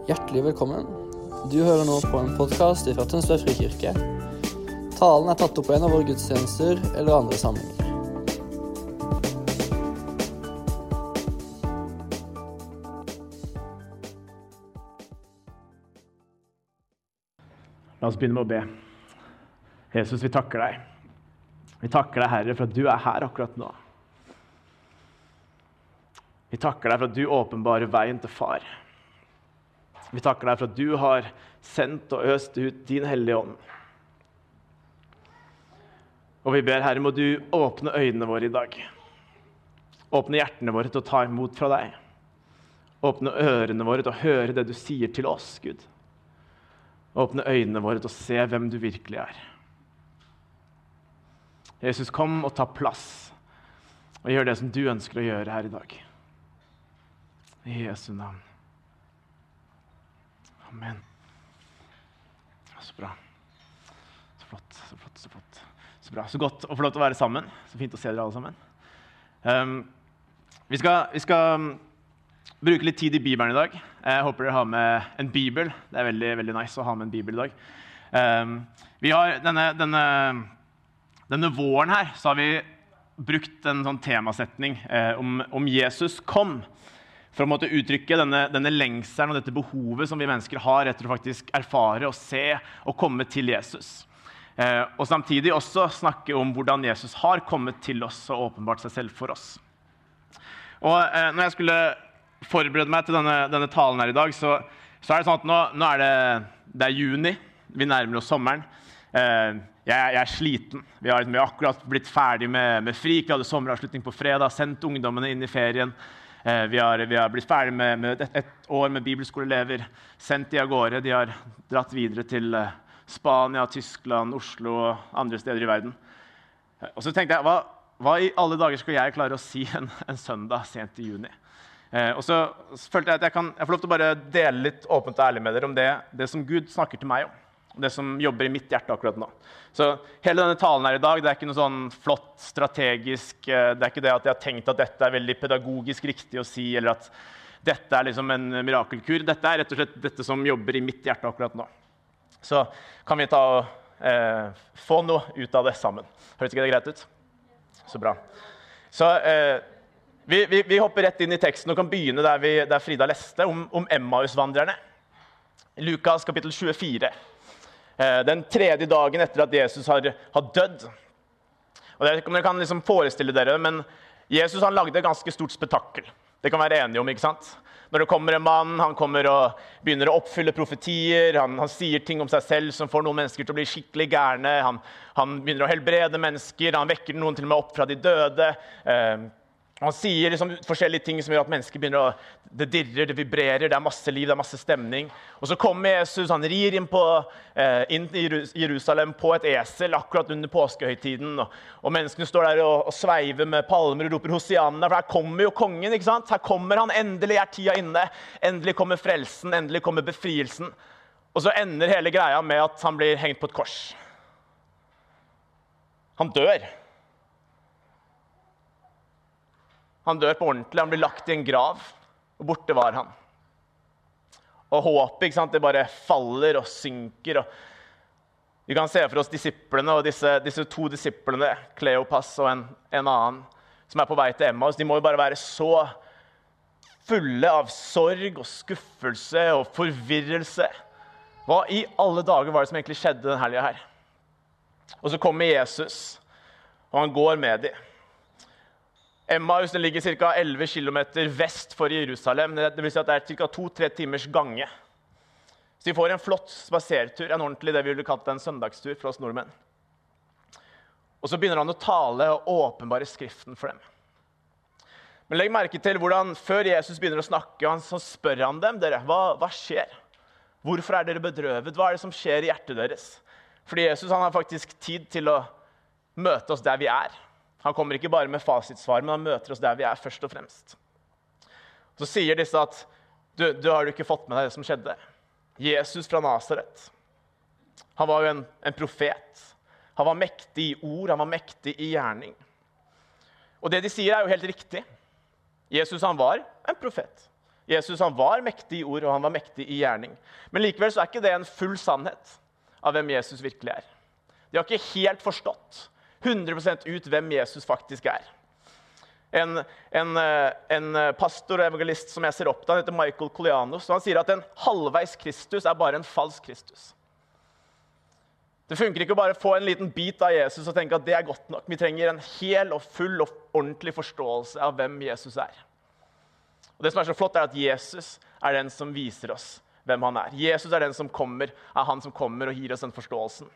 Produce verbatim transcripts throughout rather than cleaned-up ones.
Hjertelig velkommen. Du hører nå på en podcast fra Tønsberg Frikirke. Talen er tatt opp på en av våre gudstjenester eller andre samlinger. La oss begynne med å be. Jesus, vi takker deg. Vi takker deg, Herre, for at du er her akkurat nå. Vi takker deg for at du åpenbarer veien til far. Vi takker deg for at du har sendt og øst ut din hellige ånd. Og vi ber, Herre, må du åpne øynene våre i dag. Åpne hjertene våre til å ta imot fra deg. Åpne ørene våre til å høre det du sier til oss, Gud. Åpne øynene våre til å se hvem du virkelig er. Jesus, kom og ta plass, og gjør det som du ønsker å gjøre her i dag. I Jesu navn. Amen. Så bra. Så flott, så flott, så flott. Så bra, så godt å få lov til å være sammen. Så fint å se dere alle sammen. Um, vi skal... Vi skal bruke litt tid i Bibelen i dag. Jeg håper dere har med en Bibel. Det er veldig, veldig nice å ha med en Bibel i dag. Um, vi har denne, denne, denne våren her, så har vi brukt en sånn temasetning eh, om, om Jesus kom, for å måtte uttrykke denne, denne lengselen og dette behovet som vi mennesker har etter å faktisk erfare og se og komme til Jesus. Eh, og samtidig også snakke om hvordan Jesus har kommet til oss og åpenbart seg selv for oss. Og eh, når jeg skulle forberede meg til denne, denne talen her i dag, så, så er det sånn at nå, nå er det, det er juni, vi nærmer oss sommeren. Eh, jeg, jeg er sliten. Vi har, vi har akkurat blitt ferdig med, med frik, vi hadde sommeravslutning på fredag, sendt ungdommene inn i ferien. Eh, vi, har, vi har blitt ferdig med, med et, et år med bibelskoleelever, sendt de av gårde, de har dratt videre til Spania, Tyskland, Oslo og andre steder i verden. Og så tenkte jeg, hva, hva i alle dager skal jeg klare å si en, en søndag sent i juni? Eh, og så følte jeg at jeg kan jeg får lov til å bare dele litt åpent og ærlig med dere om det, det som Gud snakker til meg om, og det som jobber i mitt hjerte akkurat nå. Så hele denne talen her i dag, det er ikke noe sånn flott, strategisk, eh, det er ikke det at jeg har tenkt at dette er veldig pedagogisk riktig å si, eller at dette er liksom en mirakelkur. Dette er rett og slett dette som jobber i mitt hjerte akkurat nå. Så kan vi ta og eh, få noe ut av det sammen. Høres ikke det greit ut? Så bra. Så... Eh, Vi, vi, vi hopper rett inn i teksten og kan begynne der, vi, der Frida leste om, om Emmaus-vandrerne. Lukas kapittel tjuefire. Eh, den tredje dagen etter at Jesus har, har dødd. Og dere, dere kan liksom forestille dere, men Jesus han lagde et ganske stort spetakkel. Det kan være enige om, ikke sant? Når det kommer en mann, han kommer og begynner å oppfylle profetier, han, han sier ting om seg selv som får noen mennesker til å bli skikkelig gærne, han, han begynner å helbrede mennesker, han vekker noen til og med opp fra de døde, eh, han sier liksom forskjellige ting som gjør at mennesker begynner å, det dirrer, det vibrerer, det er masse liv, det er masse stemning. Og så kommer Jesus, han rir inn, på, eh, inn i Jerusalem på et esel akkurat under påskehøytiden, og, og menneskene står der og, og sveiver med palmer og roper Hosianna, for her kommer jo kongen, ikke sant? Her kommer han, endelig er tida inne, endelig kommer frelsen, endelig kommer befrielsen. Og så ender hele greia med at han blir hengt på et kors. Han dør. Han dør på ordentlig, han blir lagt i en grav, og borte var han. Og håpet, ikke sant, det bare faller og synker. Og vi kan se for oss disiplene, og disse, disse to disiplene, Kleopas og en, en annen, som er på vei til Emmaus. De må jo bare være så fulle av sorg og skuffelse og forvirrelse. Hva i alle dager var det som egentlig skjedde den helgen her? Og så kommer Jesus, og han går med dem. Emmaus ligger ca. elleve kilometer vest for Jerusalem. Det vil si at det er ca. to-tre timers gange. Så de får en flott spasertur, en ordentlig det vi ville kalt en søndagstur for oss nordmenn. Og så begynner han å tale og åpenbare skriften for dem. Men legg merke til hvordan før Jesus begynner å snakke, så spør han dem, dere, hva, hva skjer? Hvorfor er dere bedrøvet? Hva er det som skjer i hjertet deres? Fordi Jesus han har faktisk tid til å møte oss der vi er. Han kommer ikke bare med fasitsvar, men han møter oss der vi er først og fremst. Så sier disse at, du, du har jo ikke fått med deg det som skjedde. Jesus fra Nazaret. Han var jo en, en profet. Han var mektig i ord, han var mektig i gjerning. Og det de sier er jo helt riktig. Jesus han var en profet. Jesus han var mektig i ord, og han var mektig i gjerning. Men likevel så er ikke det en full sannhet av hvem Jesus virkelig er. De har ikke helt forstått hundre prosent ut hvem Jesus faktisk er. En, en, en pastor og evangelist som jeg ser opp til, han heter Michael Kolianos, og han sier at en halvveis Kristus er bare en falsk Kristus. Det funker ikke å bare få en liten bit av Jesus og tenke at det er godt nok. Vi trenger en hel og full og ordentlig forståelse av hvem Jesus er. Og det som er så flott er at Jesus er den som viser oss hvem han er. Jesus er den som kommer, er han som kommer og gir oss den forståelsen.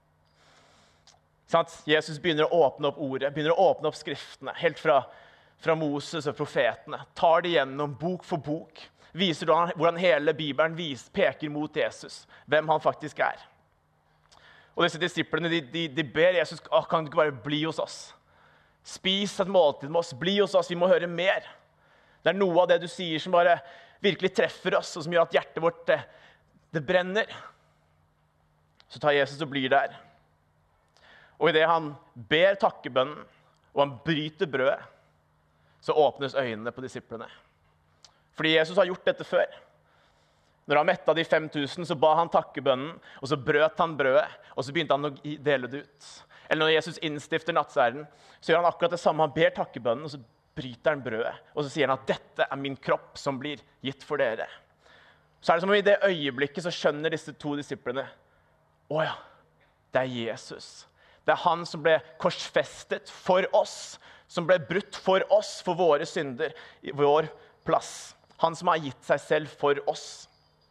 Sant? Jesus begynner å åpne opp ordet, begynner å åpne opp skriftene, helt fra, fra Moses og profetene. Tar det gjennom bok for bok, viser hvordan hele Bibelen vis, peker mot Jesus, hvem han faktisk er. Og disse disiplene, de, de, de ber Jesus, «Åh, kan du ikke bare bli hos oss? Spis et måltid med oss, bli hos oss, vi må høre mer.» Det er noe av det du sier som bare virkelig treffer oss, og som gjør at hjertet vårt, det, det brenner. Så tar Jesus og blir der. Og i det han ber takkebønnen, og han bryter brødet, så åpnes øynene på disiplene. Fordi Jesus har gjort dette før. Når han mettet de fem tusen, så ba han takkebønnen, og så brøt han brødet, og så begynte han å dele det ut. Eller når Jesus innstifter nattverden, så gjør han akkurat det samme. Han ber takkebønnen, og så bryter han brødet, og så sier han at dette er min kropp som blir gitt for dere. Så er det som om i det øyeblikket så skjønner disse to disiplene, å ja, det er Jesus. Det er han som ble korsfestet for oss, som ble brutt for oss, for våre synder, i vår plass. Han som har gitt seg selv for oss.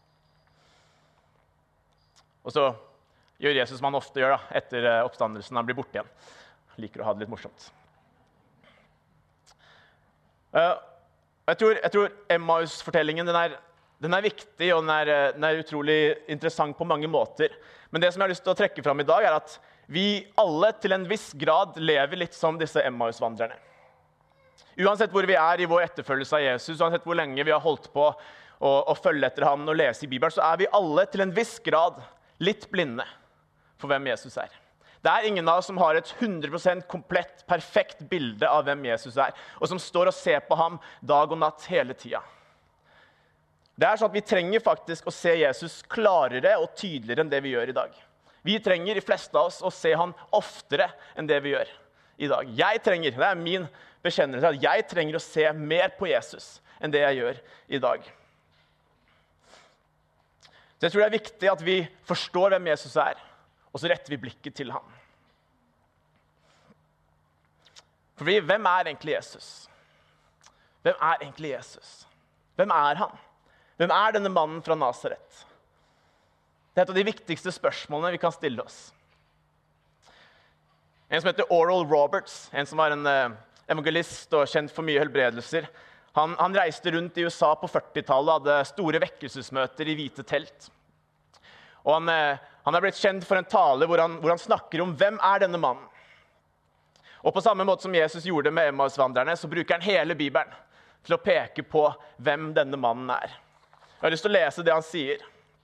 Og så gjør Jesus som han ofte gjør da, etter oppstandelsen, han blir borte igjen. Han liker å ha det litt morsomt. Uh, jeg tror, jeg tror Emmaus-fortellingen den er, den er viktig, og den er, den er utrolig interessant på mange måter. Men det som jeg har lyst til å trekke fram i dag er at vi alle til en viss grad lever litt som disse Emmaus-vandrerne. Uansett hvor vi er i vår etterfølgelse av Jesus, uansett hvor lenge vi har holdt på å, å følge etter ham og lese i Bibelen, så er vi alle til en viss grad litt blinde for hvem Jesus er. Det er ingen av oss som har et hundre prosent komplett, perfekt bilde av hvem Jesus er, og som står og ser på ham dag og natt hele tiden. Det er sånn at vi trenger faktisk å se Jesus klarere og tydeligere enn det vi gjør i dag. Vi trenger, de fleste av oss, å se han oftere enn det vi gjør i dag. Jeg trenger, det er min bekjennelse, at jeg trenger å se mer på Jesus enn det jeg gjør i dag. Så jeg tror det er viktig at vi forstår hvem Jesus er, og så retter vi blikket til ham. Fordi, hvem er egentlig Jesus? Hvem er egentlig Jesus? Hvem er han? Hvem er denne mannen fra Nazaret? Det er et av de viktigste spørsmålene vi kan stille oss. En som heter Oral Roberts, en som var en uh, evangelist og kjent for mye helbredelser, han, han reiste rundt i U S A på førtitallet og hadde store vekkelsesmøter i hvite telt. Og han, uh, han er blitt kjent for en tale hvor han, hvor han snakker om hvem er denne mannen. Og på samme måte som Jesus gjorde med Emmaus-vandrerne, så bruker han hele Bibelen til å peke på hvem denne mannen er. Jeg har lyst til å lese det han sier.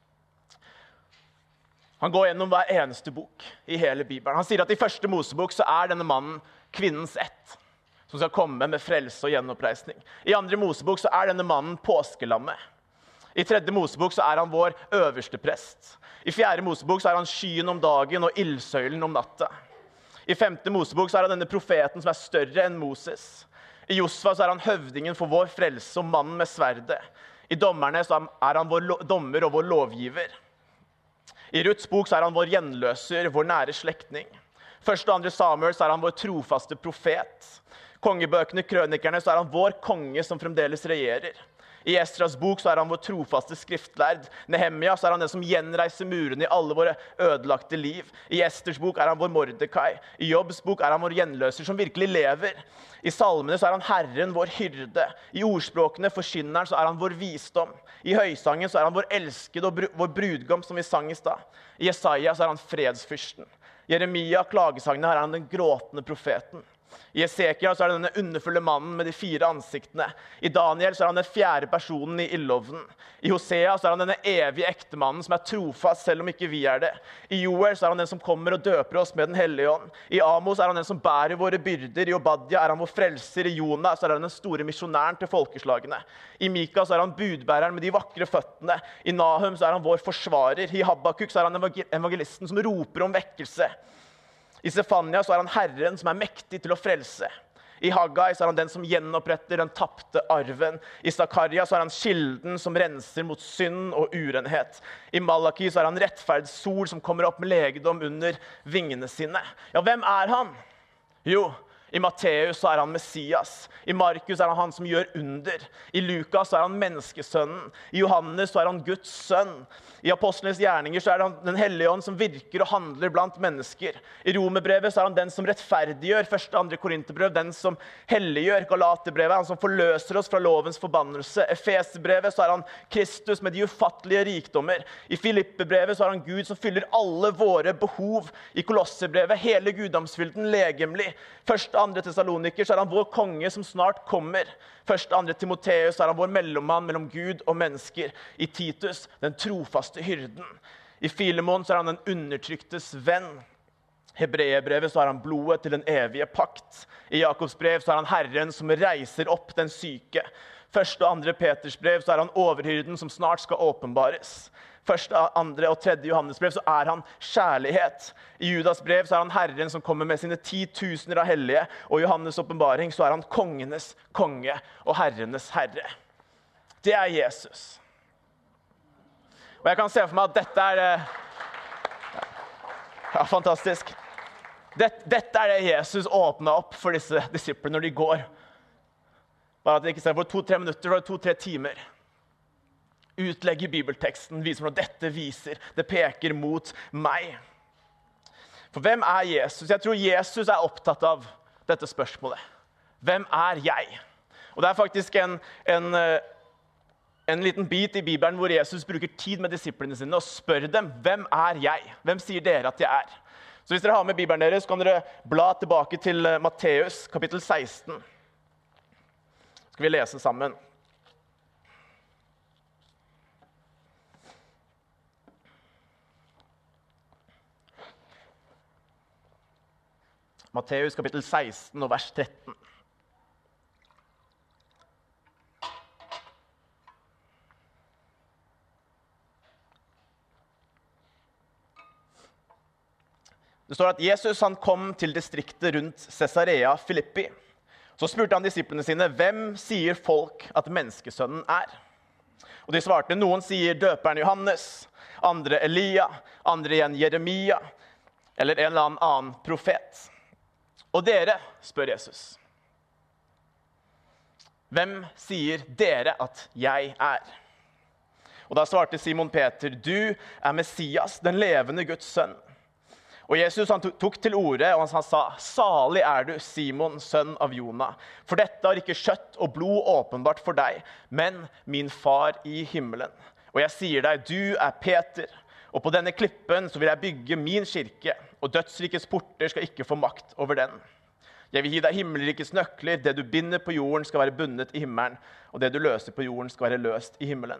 Han går gjennom hver eneste bok i hele Bibelen. Han sier at i første Mosebok så er denne mannen kvinnens ett, som skal komme med frelse og gjenoppreisning. I andre Mosebok så er denne mannen påskelammet. I tredje Mosebok så er han vår øverste prest. I fjerde Mosebok så er han skyen om dagen og ildsøylen om natta. I femte Mosebok så er han denne profeten som er større enn Moses. I Josva så er han høvdingen for vår frelse og mannen med sverdet. I dommerne så er han vår dommer og vår lovgiver. I Ruths bok så er han vår gjenløser, vår nære slektning. Første og andre Samuel så er han vår trofaste profet. Kongebøkene, krønikerne, så er han vår konge som fremdeles regjerer. I Estras bok så er han vår trofaste skriftlærd. Nehemia så er han den som gjenreiser murene i alle våre ødelagte liv. I Esters bok er han vår Mordekai. I Jobbs bok er han vår gjenløser som virkelig lever. I salmene så er han Herren vår hyrde. I ordspråkene forkynneren så er han vår visdom. I høysangen så er han vår elskede og br- vår brudgom som vi sang i stad. I Jesaja så er han fredsfyrsten. Jeremia, klagesangene, her er han den gråtende profeten. I Esekiel så er det denne underfulle mannen med de fire ansiktene. I Daniel så er han den fjerde personen i ildovnen. I Hosea så er han denne evige ektemannen som er trofast selv om ikke vi er det. I Joel så er han den som kommer og døper oss med den hellige ånd. I Amos er han den som bærer våre byrder. I Obadja er han vår frelser. I Jonah så er han den store misjonæren til folkeslagene. I Mika så er han budbæreren med de vakre føttene. I Nahum så er han vår forsvarer. I Habakkuk så er han evangelisten som roper om vekkelse. I Sefania så er han Herren som er mektig til å frelse. I Haggai så er han den som gjenoppretter den tapte arven. I Zakaria så er han kilden som renser mot synd og urenhet. I Malaki så er han rettferds sol som kommer opp med legedom under vingene sine. Ja, hvem er han? Jo, i Matteus så er han Messias. I Markus er han han som gjør under. I Lukas så er han menneskesønnen. I Johannes så er han Guds sønn. I apostlenes gjerninger så er han den hellige ånd som virker og handler blant mennesker. I Romerbrevet så er han den som rettferdiggjør. Første og andre Korinterbrev, den som helliggjør. Galaterbrevet, han som forløser oss fra lovens forbannelse. Efeserbrevet så er han Kristus med de ufattelige rikdommer. I Filippebrevet så er han Gud som fyller alle våre behov. I Kolosserbrevet hele guddomsfylden legemlig. Første og andre Tessaloniker så er han vår konge som snart kommer. Første og andre Timoteus så er han vår mellommann mellom Gud og mennesker. I Titus den trofaste hyrden. I Filemon så er han den undertryktes venn. Hebreerbrevet så er han blodet til den evige pakt. I Jakobs brev så er han Herren som reiser opp den syke. Første og andre Peters brev så er han overhyrden som snart skal åpenbares. Første, andre og tredje Johannes brev så er han kjærlighet. I Judas brev så er han Herren som kommer med sine ti tusener av hellige. Og i Johannes åpenbaring så er han kongenes konge og herrenes herre. Det er Jesus. Og jeg kan se for meg at dette er det. Ja, fantastisk. Dette, dette er det Jesus åpnet opp for disse disiplene når de går. Bare at det ikke ser for to-tre minutter, for to-tre timer. Utlegger bibelteksten, viser hvordan dette viser. Det peker mot meg. For hvem er Jesus? Jeg tror Jesus er opptatt av dette spørsmålet. Hvem er jeg? Og det er faktisk en, en, en liten bit i Bibelen hvor Jesus bruker tid med disiplene sine og spør dem, hvem er jeg? Hvem sier dere at jeg er? Så hvis dere har med Bibelen deres, så kan dere bla tilbake til Matteus kapittel seksten. Skal vi lese sammen. Matteus kapittel seksten og vers tretten. Det står at Jesus han kom til distriktet rundt Caesarea Philippi. Så spurte han disiplene sine, hvem sier folk at menneskesønnen er? Og de svarte, noen sier døperen Johannes, andre Elia, andre igjen Jeremia, eller en eller annen profet. Og dere, spør Jesus, hvem sier dere at jeg er? Og da svarte Simon Peter, du er Messias, den levende Guds sønn. Og Jesus han tok til orde, og han sa, salig er du, Simon, sønn av Jona. For dette har ikke kjøtt og blod åpenbart for deg, men min far i himmelen. Og jeg sier deg, du er Peter, og på denne klippen så vil jeg bygge min kirke, og dødsrikets porter skal ikke få makt over den. Jeg vil gi deg himmelrikets nøkler, det du binder på jorden skal være bundet i himmelen, og det du løser på jorden skal være løst i himmelen.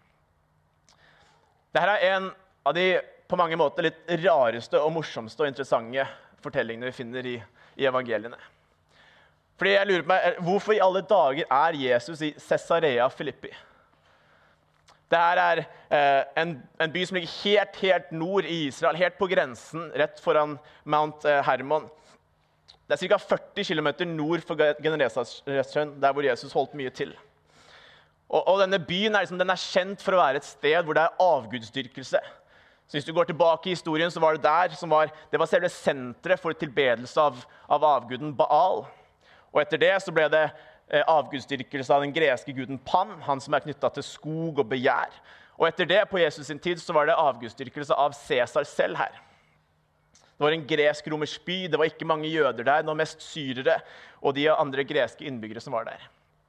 Dette er en av de på mange måter litt rareste og morsomste og interessante fortellingene vi finner i, i evangeliene. Fordi jeg lurer på meg, hvorfor i alle dager er Jesus i Caesarea Philippi? Dette er eh, en, en by som ligger helt, helt nord i Israel, helt på grensen, rett foran Mount eh, Hermon. Det er ca. førti kilometer nord for Genesaretsjøen, der hvor Jesus holdt mye til. Og, og denne byen er, liksom, den er kjent for å være et sted hvor det er avgudsdyrkelse. Så hvis du går tilbake i historien, så var det der som var, det var selve sentret for tilbedelse av, av avguden Baal. Og etter det så ble det eh, avgudsdyrkelse av den greske guden Pan, han som er knyttet til skog og begjær. Og etter det, på Jesus sin tid, så var det avgudsdyrkelse av Caesar selv her. Det var en gresk-romersk by, det var ikke mange jøder der, det var mest syrere og de andre greske innbyggere som var der.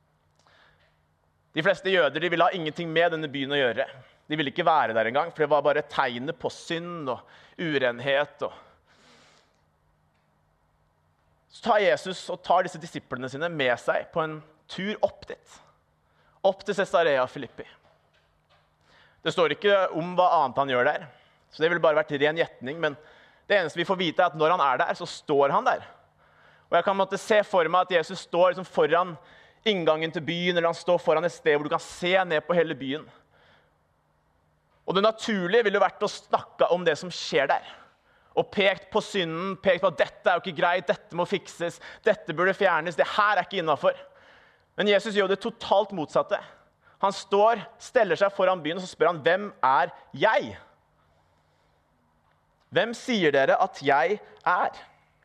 De fleste jøder de ville ha ingenting med denne byen å gjøre. De ville ikke være der engang, for det var bare tegnet på synd og urenhet. Og... Så tar Jesus og tar disse disiplene sine med seg på en tur opp dit. Opp til Cesarea Filippi. Det står ikke om hva annet han gjør der. Så det ville bare vært ren gjetning, men det eneste vi får vite er at når han er der, så står han der. Og jeg kan måtte se for meg at Jesus står liksom foran inngangen til byen, eller han står foran et sted hvor du kan se ned på hele byen. Og det naturlige ville vært å snakke om det som skjer der. Og pekt på synden, pekt på at dette er jo ikke greit, dette må fikses, dette burde fjernes, det her er ikke innenfor. Men Jesus gjør det totalt motsatte. Han står, steller seg foran byen, og så spør han, hvem er jeg? Hvem sier dere at jeg er?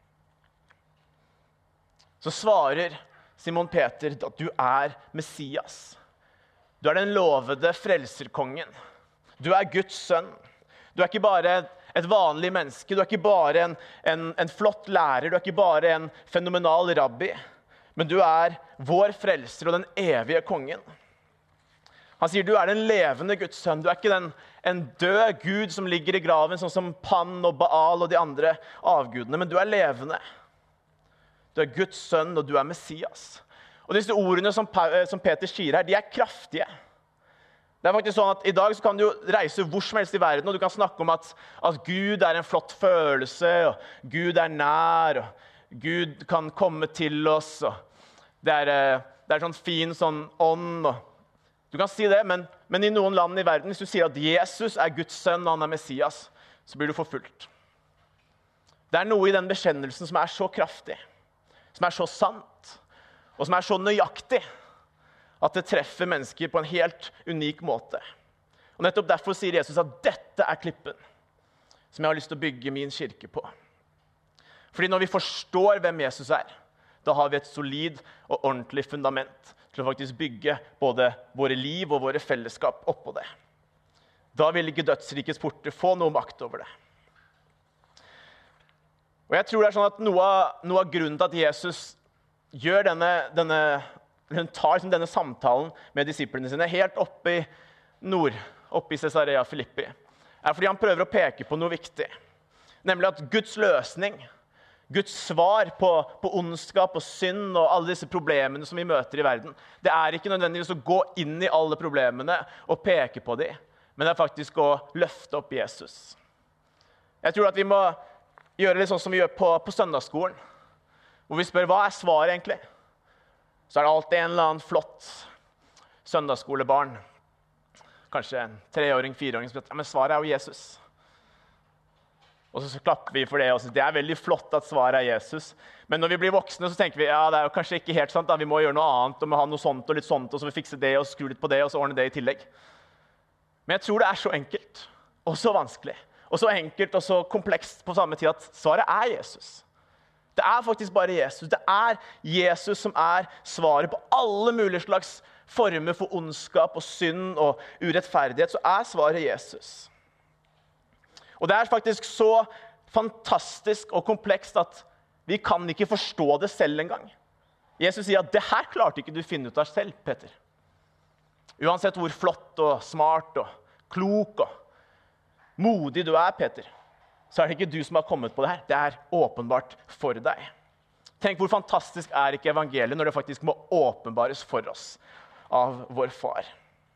Så svarer Simon Peter at du er Messias. Du er den lovede frelserkongen. Du er Guds sønn. Du er ikke bare et vanlig menneske, du er ikke bare en, en, en flott lærer, du er ikke bare en fenomenal rabbi, men du er vår frelser og den evige kongen. Han sier, du er den levende Guds sønn, du er ikke den, en død Gud som ligger i graven, sånn som Pan og Baal og de andre avgudene, men du er levende. Du er Guds sønn, og du er Messias. Og disse ordene som, som Peter sier her, de er kraftige. Det er faktisk sånn at i dag så kan du reise hvor som helst i verden, og du kan snakke om at, at Gud er en flott følelse, og Gud er nær, og Gud kan komme til oss, og det er, det er sånn fin sånn ånd. Og du kan si det, men, men i noen land i verden, hvis du sier at Jesus er Guds sønn, og han er Messias, så blir du forfulgt. Det er noe i den bekjennelsen som er så kraftig, som er så sant, og som er så nøyaktig, at det treffer mennesker på en helt unik måte. Og nettopp derfor sier Jesus at dette er klippen som jeg har lyst til å bygge min kirke på. Fordi når vi forstår hvem Jesus er, da har vi et solid og ordentlig fundament til å faktisk bygge både våre liv og våre fellesskap oppå det. Da vil ikke dødsrikets porter få noe makt over det. Og jeg tror det er sånn at noe av, noe av grunnen til at Jesus gjør denne, denne Hun tar liksom denne samtalen med disiplene sine helt oppe i nord, oppe i Cesarea Filippi, er fordi han prøver å peke på noe viktig. Nemlig at Guds løsning, Guds svar på, på ondskap og synd og alle disse problemene som vi møter i verden, det er ikke nødvendigvis å gå inn i alle problemene og peke på dem, men det er faktisk å løfte opp Jesus. Jeg tror at vi må gjøre litt sånn som vi gjør på, på søndagsskolen, hvor vi spør, hva er svaret egentlig? Så er det alltid en eller annen flott søndagsskolebarn, kanskje en treåring, fireåring, som sier, ja, men svaret er jo Jesus. Og så, så klapper vi for det, og så, det er veldig flott at svaret er Jesus. Men når vi blir voksne, så tenker vi, ja, det er jo kanskje ikke helt sant, da. Vi må gjøre noe annet, og vi må ha noe sånt og litt sånt, og så vi fikse det, og skru litt på det, og så ordne det i tillegg. Men jeg tror det er så enkelt, og så vanskelig, og så enkelt, og så komplekst på samme tid, at svaret er Jesus. Det er faktisk bare Jesus. Det er Jesus som er svaret på alle mulige slags former for ondskap og synd og urettferdighet. Så er svaret Jesus. Og det er faktisk så fantastisk og komplekst at vi kan ikke forstå det selv engang. Jesus sier at det her klarte ikke du finne ut av selv, Peter. Uansett hvor flott og smart og klok og modig du er, Peter, så er det ikke du som har kommet på det her. Det er åpenbart for deg. Tenk hvor fantastisk er ikke evangeliet når det faktisk må åpenbares for oss av vår far.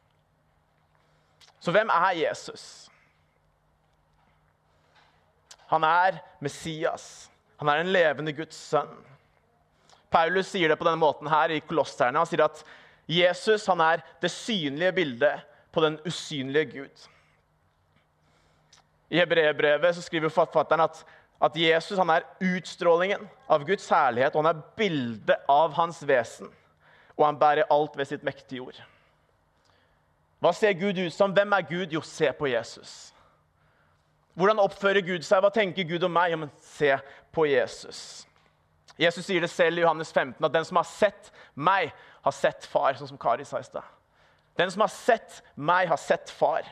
Så hvem er Jesus? Han er Messias. Han er en levende Guds sønn. Paulus sier det på denne måten her i Kolosserne. Han sier at Jesus, han er det synlige bildet på den usynlige Gud. I Hebreerbrevet så skriver forfatteren at, at Jesus han er utstrålingen av Guds herlighet, og han er bildet av hans vesen, og han bærer alt ved sitt mektige ord. Hva ser Gud ut som? Hvem er Gud? Jo, se på Jesus. Hvordan oppfører Gud seg? Hva tenker Gud om meg? Ja, men se på Jesus. Jesus sier det selv i Johannes femten, at den som har sett meg, har sett far, sånn som Kari sa i sted. Den som har sett meg, har sett far.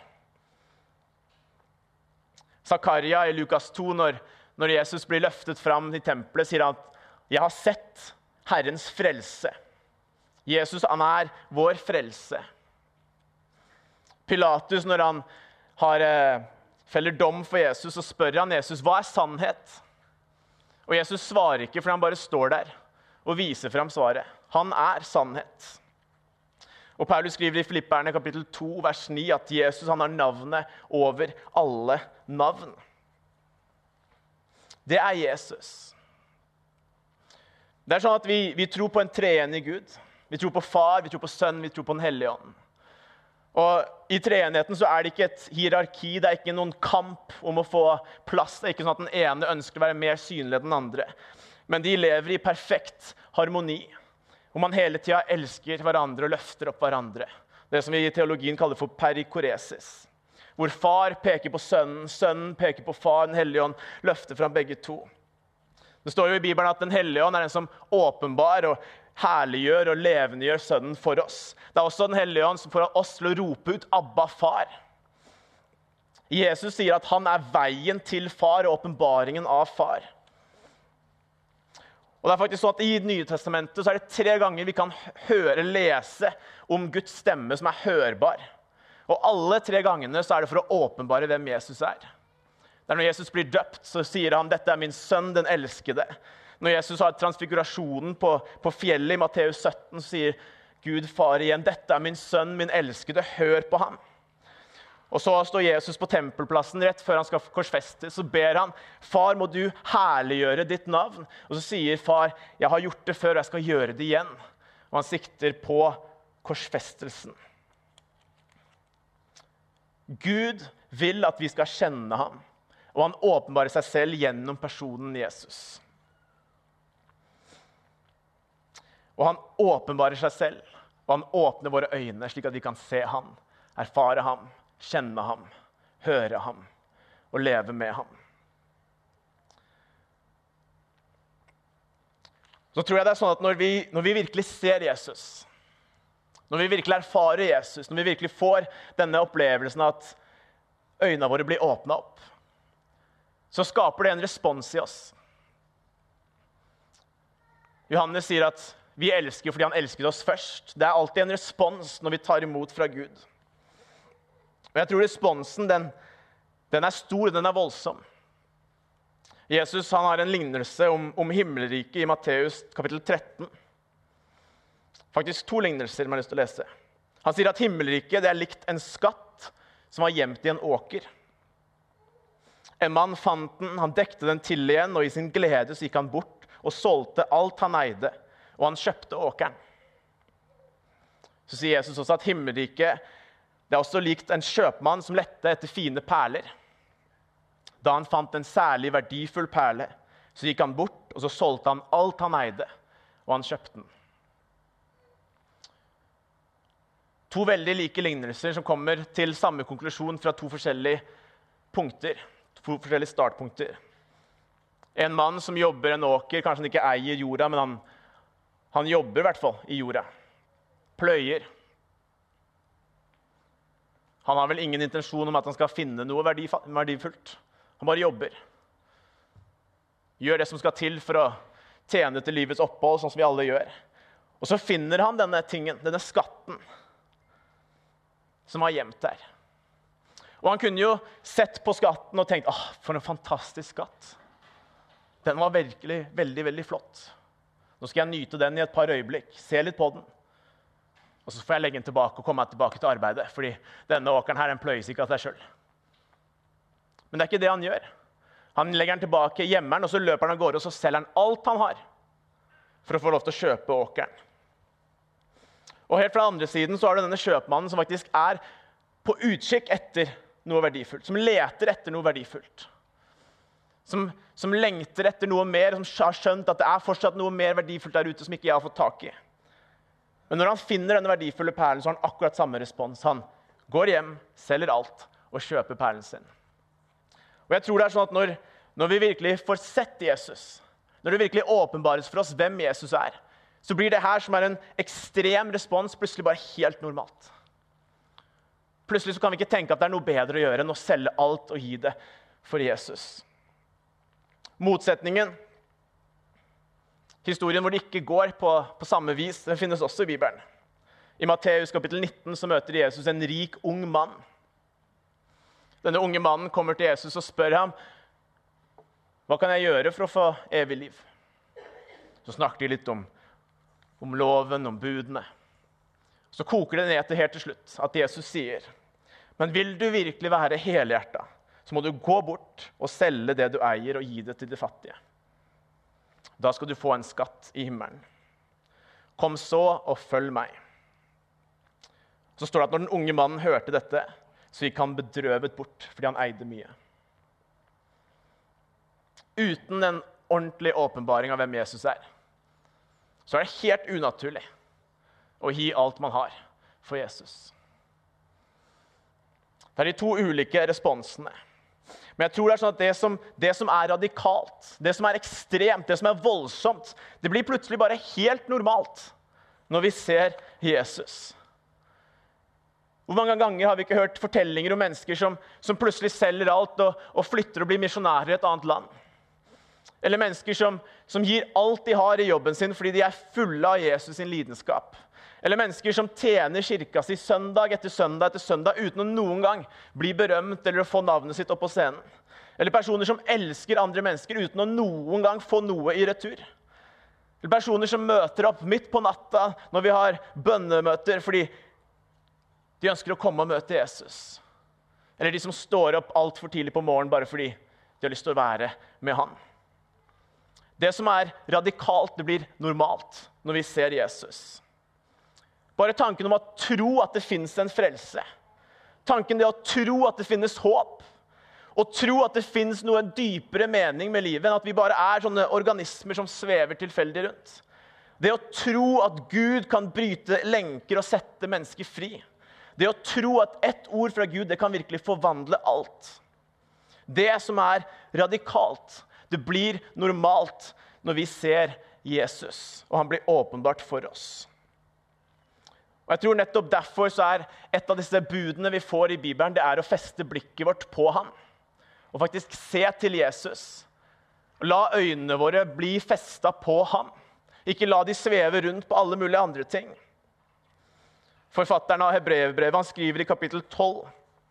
Zakaria i Lukas to, når, når Jesus blir løftet fram i tempelet, sier han at jeg har sett Herrens frelse. Jesus, han er vår frelse. Pilatus, når han har, eh, feller dom for Jesus, så spør han Jesus, hva er sannhet? Og Jesus svarer ikke, for han bare står der og viser frem svaret. Han er sannhet. Og Paulus skriver i Filipperne kapittel to, vers ni, at Jesus han har navnet over alle navn. Det er Jesus. Det er sånn at vi, vi tror på en treenig Gud. Vi tror på Far, vi tror på Sønn, vi tror på den hellige ånd. Og i treenigheten så er det ikke et hierarki, det er ikke noen kamp om å få plass. Det er ikke sånn at den ene ønsker å være mer synlig enn den andre. Men de lever i perfekt harmoni, hvor man hele tiden elsker hverandre og løfter opp hverandre. Det som vi i teologien kaller for perikoresis. Hvor far peker på sønnen, sønnen peker på far, den hellige ånd løfter fram begge to. Det står jo i Bibelen at den hellige ånd er den som åpenbar og herliggjør og levendegjør sønnen for oss. Det er også den hellige ånd som får oss til å rope ut Abba, far. Jesus sier at han er veien til far og åpenbaringen av far. Og det er faktisk sånn at i Nye Testamentet så er det tre ganger vi kan høre, lese om Guds stemme som er hørbar. Og alle tre gangene så er det for å åpenbare hvem Jesus er. Det er når Jesus blir døpt, så sier han, dette er min sønn, den elskede. Når Jesus har transfigurasjonen på, på fjellet i Matteus sytten, så sier Gud far igjen, dette er min sønn, min elskede, hør på ham. Og så står Jesus på tempelplassen rett før han skal korsfestes, så ber han, far, må du herliggjøre ditt navn? Og så sier far, jeg har gjort det før, og jeg skal gjøre det igjen. Og han sikter på korsfestelsen. Gud vil at vi skal kjenne ham, og han åpenbarer seg selv gjennom personen Jesus. Og han åpenbarer seg selv, og han åpner våre øyne slik at vi kan se ham, erfare ham, kjenne ham, høre ham og leve med ham. Så tror jeg det er sånn at når vi, når vi virkelig ser Jesus, når vi virkelig erfarer Jesus, når vi virkelig får denne opplevelsen at øynene våre blir åpnet opp, så skaper det en respons i oss. Johannes sier at vi elsker fordi han elsket oss først. Det er alltid en respons når vi tar imot fra Gud. Og jeg tror responsen, den, den er stor, den er voldsom. Jesus han har en lignelse om, om himmelriket i Matteus kapittel tretten. Faktisk to lignelser man har lyst til å lese. Han sier at himmelriket det er likt en skatt som var gjemt i en åker. En mann fant den, han dekte den til igjen, og i sin glede så gikk han bort og solgte alt han eide, og han kjøpte åkeren. Så sier Jesus også at himmelriket det er også likt en kjøpmann som lette etter fine perler. Da han fant en særlig verdifull perle, så gikk han bort, og så solgte han alt han eide, og han kjøpte den. To veldig like lignelser som kommer til samme konklusjon fra to forskjellige punkter, to forskjellige startpunkter. En mann som jobber en åker, kanskje han ikke eier jorda, men han, han jobber i hvert fall i jorda. Pløyer. Han har vel ingen intensjon om at han skal finne noe verdifullt. Han bare jobber. Gjør det som skal til for å tjene til livets opphold, sånn som vi alle gjør. Og så finner han denne tingen, denne skatten, som var gjemt der. Og han kunne jo sett på skatten og tenkt, åh, for en fantastisk skatt. Den var virkelig veldig, veldig flott. Nå skal jeg nyte den i et par øyeblikk, se litt på den. Og så får jeg legge den tilbake og komme tilbake til arbeidet, fordi denne åkeren her, den pløyes ikke av seg selv. Men det er ikke det han gjør. Han legger den tilbake, gjemmer den, og så løper han av gårde, og så selger han alt han har, for å få lov til å kjøpe åkeren. Og helt fra andre siden så har du denne kjøpmannen som faktisk er på utkikk etter noe verdifullt, som leter etter noe verdifullt. Som, som lengter etter noe mer, som har skjønt at det er fortsatt noe mer verdifullt der ute som ikke jeg har fått tak i. Men når han finner denne verdifulle perlen, så har han akkurat samme respons. Han går hjem, selger alt og kjøper perlen sin. Og jeg tror det er sånn at når, når vi virkelig får sett Jesus, når det virkelig åpenbares for oss hvem Jesus er, så blir det her som er en ekstrem respons plutselig bare helt normalt. Plutselig så kan vi ikke tenke at det er noe bedre å gjøre enn å selge alt og gi det for Jesus. Motsetningen, historien hvor det ikke går på, på samme vis, den finnes også i Bibelen. I Matteus kapittel nitten så møter Jesus en rik ung mann. Denne unge mannen kommer til Jesus og spør ham, hva kan jeg gjøre for å få evig liv? Så snakker de litt om, om loven, om budene. Så koker det ned til helt til slutt at Jesus sier, men vil du virkelig være helhjertet, så må du gå bort og selge det du eier og gi det til de fattige. Da skal du få en skatt i himmelen. Kom så og følg meg. Så står det at når den unge mannen hørte dette, så gikk han bedrøvet bort, fordi han eide mye. Uten en ordentlig åpenbaring av hvem Jesus er, så er det helt unaturlig å gi alt man har for Jesus. Det er de to ulike responsene. Men jeg tror det er sånn at det som, det som er radikalt, det som er ekstremt, det som er voldsomt, det blir plutselig bare helt normalt når vi ser Jesus. Hvor mange ganger har vi ikke hørt fortellinger om mennesker som, som plutselig selger alt og, og flytter og blir misjonærer i et annet land? Eller mennesker som, som gir alt de har i jobben sin fordi de er fulle av Jesus sin lidenskap. Eller mennesker som tjener kirka si søndag etter søndag etter søndag uten å noen gang bli berømt eller å få navnet sitt opp på scenen. Eller personer som elsker andre mennesker uten å noen gang få noe i retur. Eller personer som møter opp midt på natta når vi har bønnemøter fordi de ønsker å komme og møte Jesus. Eller de som står opp alt for tidlig på morgen bare fordi de har lyst til å være med han. Det som er radikalt, det blir normalt når vi ser Jesus. Bare tanken om å tro at det finnes en frelse. Tanken det å tro at det finnes håp. Og tro at det finnes noe dypere mening med livet enn at vi bare er sånne organismer som svever tilfeldig rundt. Det å tro at Gud kan bryte lenker og sette mennesker fri. Det å tro at ett ord fra Gud, det kan virkelig forvandle alt. Det som er radikalt, det blir normalt når vi ser Jesus, og han blir åpenbart for oss. Og jeg tror nettopp derfor så er et av disse budene vi får i Bibelen, det er å feste blikket vårt på han. Og faktisk se til Jesus. Og la øynene våre bli festet på han. Ikke la de sveve rundt på alle mulige andre ting. Forfatteren av Hebreerbrevet, han skriver i kapittel tolv.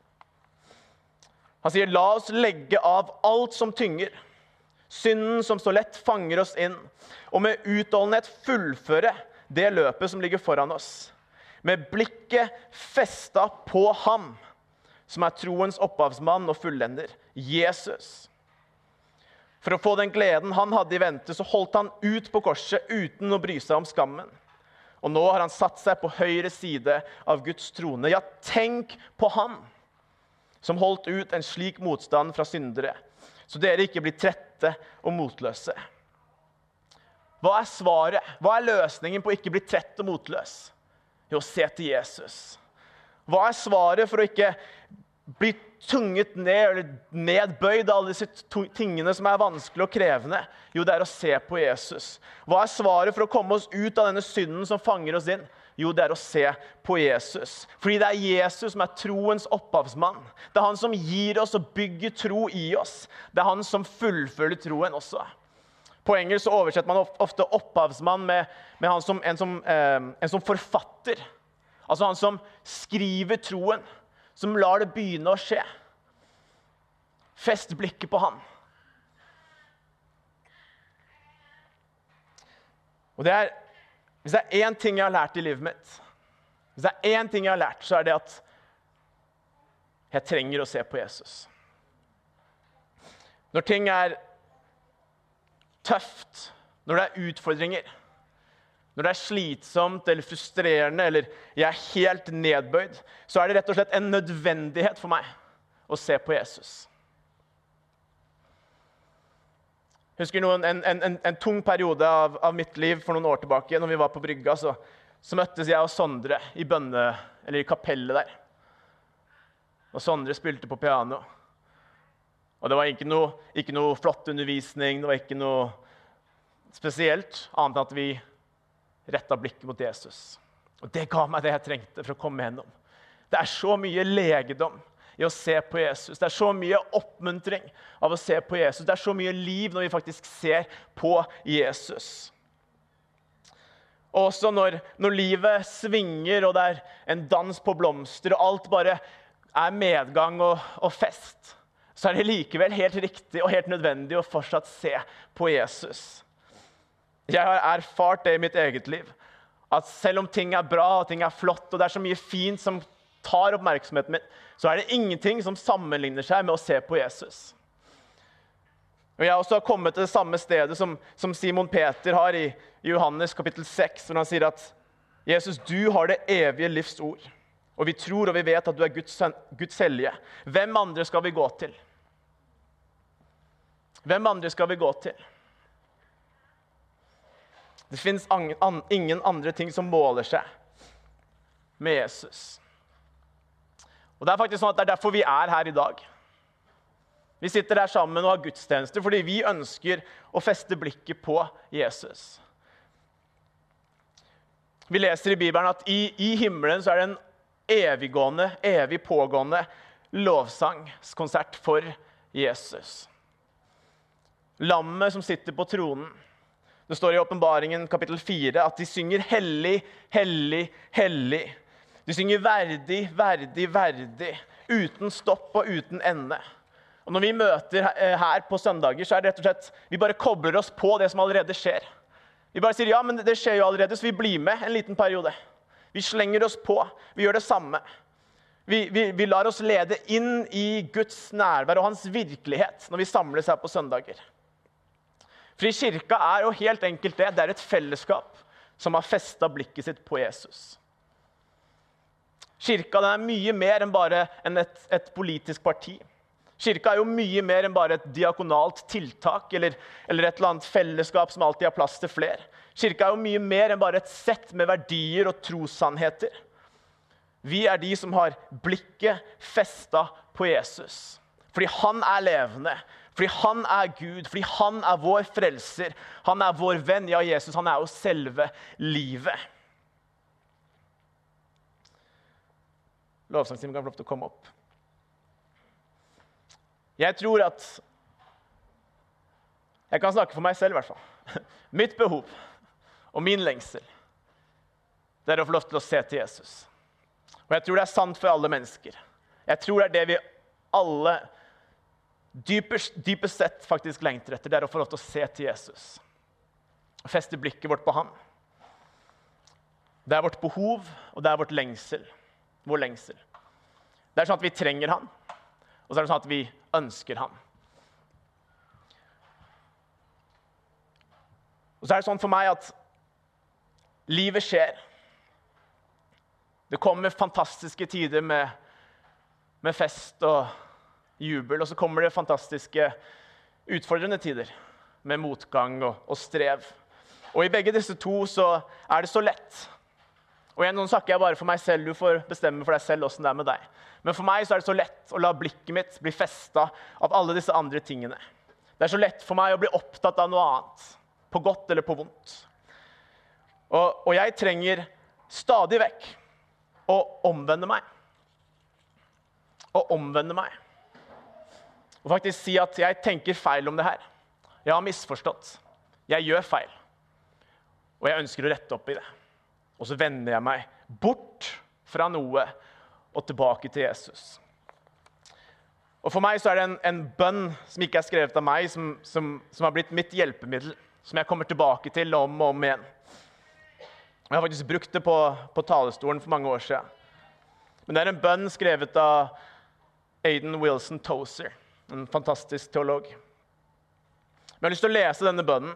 Han sier, la oss legge av alt som tynger, synden som så lett fanger oss inn, og med utholdenhet fullføre det løpet som ligger foran oss. Med blikket festet på ham, som er troens opphavsmann og fullender, Jesus. For å få den gleden han hadde i vente, så holdt han ut på korset uten å bry seg om skammen. Og nå har han satt seg på høyre side av Guds trone. Ja, tenk på han som holdt ut en slik motstand fra syndere, så dere ikke blir trette og motløse. Hva er svaret? Hva er løsningen på å ikke bli trett og motløs? Jo, se til Jesus. Hva er svaret for å ikke bli tunget ned eller nedbøyd av alle disse tingene som er vanskelig og krevende? Jo, det er å se på Jesus. Hva er svaret for å komme oss ut av denne synden som fanger oss inn? Jo, det er å se på Jesus. Fordi det er Jesus som er troens opphavsmann. Det er han som gir oss og bygger tro i oss. Det er han som fullfører troen også. På engelsk så oversetter man ofte opphavsmann med, med han som, en, som, eh, en som forfatter. Altså han som skriver troen. Som lar det begynne å skje. Fest blikket på han. Og det er, hvis det er en ting jeg har lært i livet mitt, hvis det er en ting jeg har lært, så er det at jeg trenger å se på Jesus. Når ting er tøft, når det er utfordringer, når det er slitsomt eller frustrerende, eller jeg er helt nedbøyd, så er det rett og slett en nødvendighet for meg å se på Jesus. Jeg husker noen, en, en, en tung periode av, av mitt liv for noen år tilbake, når vi var på brygga, så, så møttes jeg og Sondre i bønne, eller i kapellet der. Og Sondre spilte på piano. Og det var ikke noe, ikke noe flott undervisning, det var ikke noe spesielt, annet enn at vi rettet blikket mot Jesus. Og det ga meg det jeg trengte for å komme gjennom. Det er så mye legedom i å se på Jesus. Det er så mye oppmuntring av å se på Jesus. Det er så mye liv når vi faktisk ser på Jesus. Og også når, når livet svinger, og det er en dans på blomster, og alt bare er medgang og, og fest, så er det likevel helt riktig og helt nødvendig å fortsatt se på Jesus. Jeg har erfart det i mitt eget liv, at selv om ting er bra og ting er flott, og det er så mye fint som tar oppmerksomheten min, så er det ingenting som sammenligner seg med å se på Jesus. Og jeg også har kommet til det samme stedet som, som Simon Peter har i, i Johannes kapittel seks, hvor han sier at Jesus, du har det evige livs ord, og vi tror og vi vet at du er Guds, Guds hellige. Hvem andre skal vi gå til? Hvem andre skal vi gå til? Det finnes ingen andre ting som måler seg med Jesus. Og det er faktisk sånn at det er derfor vi er her i dag. Vi sitter her sammen og har gudstjenester, fordi vi ønsker å feste blikket på Jesus. Vi leser i Bibelen at i, i himmelen så er det en eviggående, evig pågående lovsangskonsert for Jesus. Lammet som sitter på tronen. Det står i Åpenbaringen kapittel fire at de synger hellig, hellig, hellig. De synger verdig, verdig, verdig, uten stopp og uten ende. Og når vi møter her på søndager, så er det rett og slett, vi bare kobler oss på det som allerede skjer. Vi bare sier, ja, men det skjer jo allerede, så vi blir med en liten periode. Vi slenger oss på, vi gjør det samme. Vi, vi, vi lar oss lede inn i Guds nærvær og hans virkelighet når vi samles her på søndager. For i kirka er jo helt enkelt det. Det er et fellesskap som har festet blikket sitt på Jesus. Kirka den er mye mer enn bare en et, et politisk parti. Kirka er jo mye mer enn bare et diakonalt tiltak, eller, eller et eller annet fellesskap som alltid har plass til flere. Kirka er jo mye mer enn bare et sett med verdier og trossannheter. Vi er de som har blikket festet på Jesus. Fordi han er levende. Fordi han er Gud, fordi han er vår frelser, han er vår venn, ja, Jesus, han er jo selve livet. Lovsangstimen kan få lov til å komme opp. Jeg tror at, jeg kan snakke for meg selv i hvert fall, mitt behov og min lengsel, det er å få lov til å se til Jesus. Og jeg tror det er sant for alle mennesker. Jeg tror det er det vi alle Dypest, dypest sett faktisk lengter etter, det er å få lov til å se til Jesus. Og feste blikket vårt på han. Det er vårt behov, og det er vårt lengsel. Vår lengsel. Det er sånn at vi trenger han, og så er det sånn at vi ønsker han. Og så er det sånn for meg at livet skjer. Det kommer fantastiske tider med, med fest og jubel, og så kommer det fantastiske utfordrende tider med motgang og, og strev. Og i begge disse to så er det så lett. Og igjen, nå snakker jeg bare for meg selv, du får bestemme for deg selv hvordan det er med deg. Men for meg så er det så lett å la blikket mitt bli festet av alle disse andre tingene. Det er så lett for meg å bli opptatt av noe annet, på godt eller på vondt. Og, og jeg trenger stadig vekk å omvende meg. Å omvende meg. Og faktisk si at jeg tenker feil om det her. Jeg har misforstått. Jeg gjør feil. Og jeg ønsker å rette opp i det. Og så vender jeg meg bort fra noe og tilbake til Jesus. Og for meg så er det en, en bønn som ikke er skrevet av meg, som, som, som har blitt mitt hjelpemiddel, som jeg kommer tilbake til om og om igjen. Jeg har faktisk brukt det på, på talestolen for mange år siden. Men det er en bønn skrevet av Aidan Wilson Tozer, en fantastisk teolog. Men jeg har lyst til å lese denne bønnen.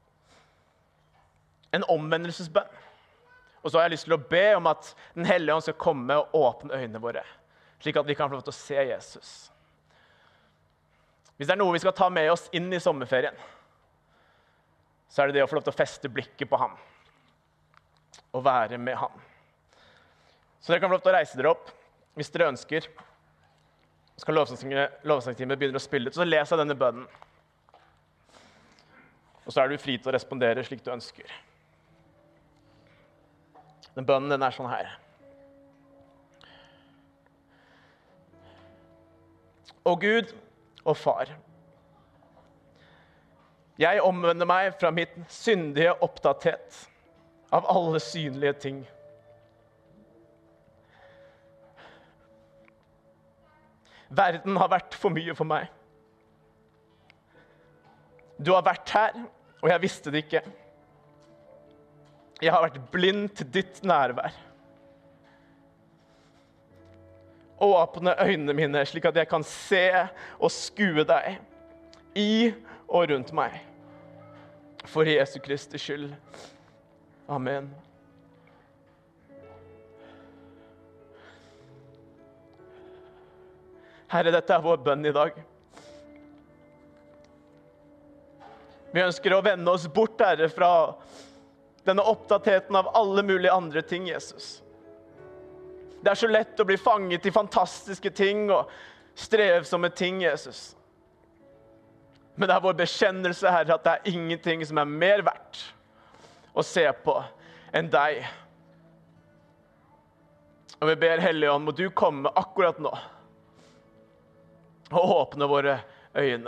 En omvendelsesbønn. Og så har jeg lyst til å be om at Den hellige ånd skal komme og åpne øynene våre, slik at vi kan få lov til å se Jesus. Hvis det er noe vi skal ta med oss inn i sommerferien, så er det det å få lov til å feste blikket på ham. Og være med ham. Så dere kan få lov til å reise dere opp, hvis dere ønsker. Så skal lovsangstimen begynne å spille, så leser jeg denne bønnen. Og så er du fri til å respondere slik du ønsker. Den bønnen den er sånn her. Å Gud og Far, jeg omvender meg fra mitt syndige opptatthet av alle synlige ting. Verden har vært for mye for meg. Du har vært her, og jeg visste det ikke. Jeg har vært blind til ditt nærvær. Åpne øynene mine, slik at jeg kan se og skue deg i og rundt meg. For Jesu Kristi skyld. Amen. Herre, dette er vår bønn i dag. Vi ønsker å vende oss bort, Herre, fra denne oppdateten av alle mulige andre ting, Jesus. Det er så lett å bli fanget i fantastiske ting og strevsomme ting, Jesus. Men det er vår bekjennelse, Herre, at det er ingenting som er mer verdt å se på enn deg. Og vi ber Hellige Ånd, må du komme akkurat nå og åpne våre øyne.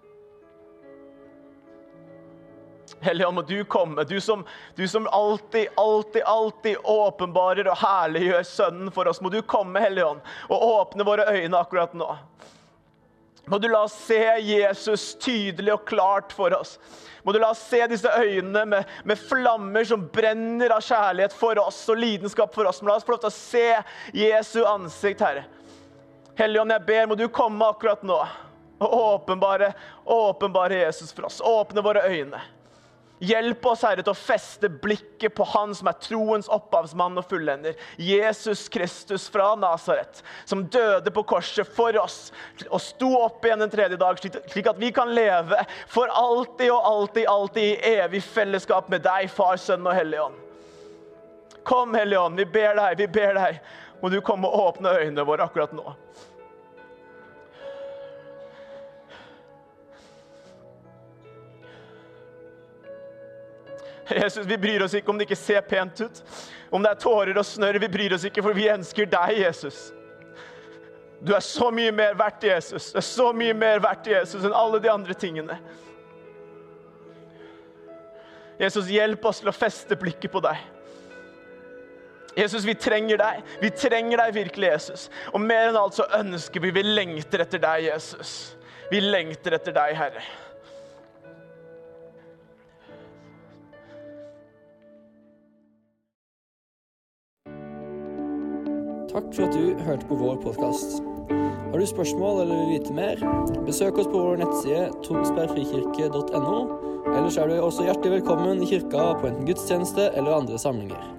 Hellige Ånd, må du komme, du som, du som alltid, alltid, alltid åpenbarer og herliggjør Sønnen for oss. Må du komme, Hellige Ånd, og åpne våre øyne akkurat nå. Må du la oss se Jesus tydelig og klart for oss. Må du la oss se disse øynene med, med flammer som brenner av kjærlighet for oss og lidenskap for oss. Må la oss få lov til å se Jesu ansikt, Herre. Hellige Ånd, jeg ber, må du komme akkurat nå og åpenbare, åpenbare Jesus for oss. Åpne våre øyne. Hjelp oss, Herre, til å feste blikket på han som er troens opphavsmann og fullender. Jesus Kristus fra Nazaret, som døde på korset for oss og sto opp igjen den tredje dag, slik at vi kan leve for alltid og alltid, alltid i evig fellesskap med deg, Far, Sønn og Hellige Ånd. Kom, Hellige Ånd, vi ber deg, vi ber deg. Må du komme og åpne øynene våre akkurat nå. Jesus, vi bryr oss ikke om det ikke ser pent ut. Om det er tårer og snørr, vi bryr oss ikke, for vi ønsker deg, Jesus. Du er så mye mer verdt, Jesus. Du er så mye mer verdt, Jesus, enn alle de andre tingene. Jesus, hjelp oss til å feste blikket på deg. Jesus, vi trenger deg. Vi trenger deg virkelig, Jesus. Og mer enn alt så ønsker vi, vi lengter etter deg, Jesus. Vi lengter etter deg, Herre. Takk for at du hørte på vår podcast. Har du spørsmål eller vil vite mer? Besøk oss på vår nettside tonsberg frikirke punktum no, ellers er du også hjertelig velkommen i kirka på enten gudstjeneste eller andre samlinger.